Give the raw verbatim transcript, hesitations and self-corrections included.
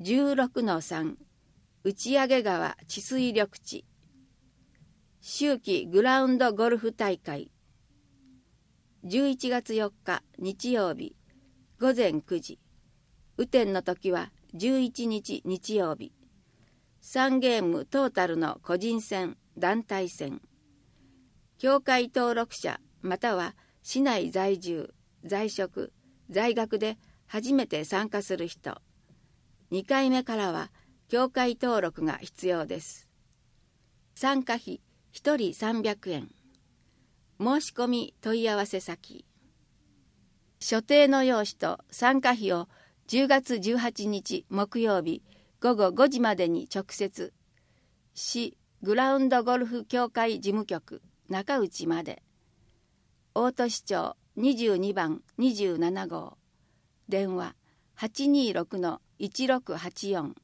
じゅうろくのさん 打上川治水緑地秋季グラウンドゴルフ大会じゅういちがつよっか日曜日ごぜんくじ雨天の時はじゅういちにち日曜日さんゲームトータルの個人戦団体戦協会登録者または市内在住在職在学で初めて参加する人にかいめからは協会登録が必要です。参加費ひとりさんびゃくえん申し込み問い合わせ先所定の用紙と参加費をじゅうがつじゅうはちにち木曜日ごごごじまでに直接市グラウンドゴルフ協会事務局中内まで大戸市町にじゅうにばんにじゅうななごう電話 はちにーろくのいちろくはちよん